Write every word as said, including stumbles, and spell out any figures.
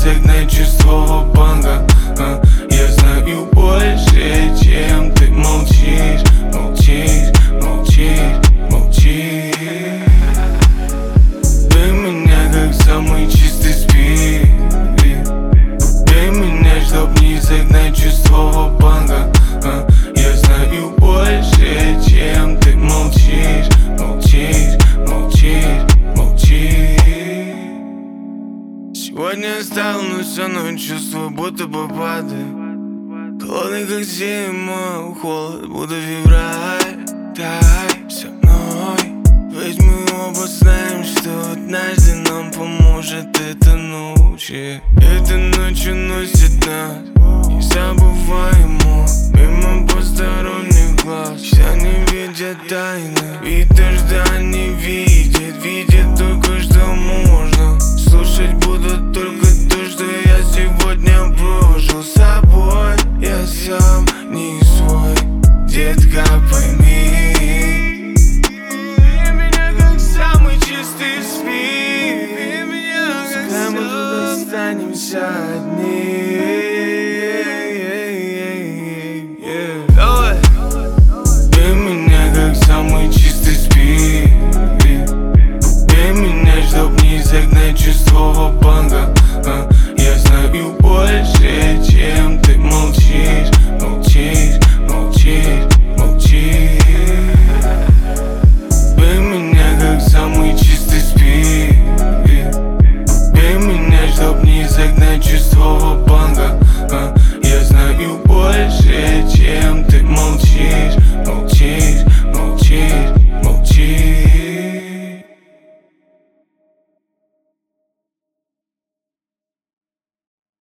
загнать чувство в банка. а, Я знаю больше, чем ты молчишь, молчишь, молчишь, молчишь. Бей меня как самый чистый спирит. Бей меня, чтоб не загнать чувство в банка. а, Я знаю больше, чем ты молчишь, молчишь, молчишь, молчишь. Сегодня я встал, но все равно чувствую, будто бы падаю. Холодный как зима, холод, будто февраль. Дай со мной, ведь мы оба знаем, что однажды нам поможет эта ночь. Эта ночь уносит нас незабываемо мимо посторонних глаз. Все не видят тайны, ведь дождя не видит, видит только что можно. Слушать будут только то, что я сегодня прожил с собой. Я сам не свой, детка, пойми. Бей меня как самый чистый спирт. Пускай мы тут останемся одни. Давай. Бей меня как самый чистый спирт. Бей меня, чтоб не загнать чувство в банка. а, Я знаю больше,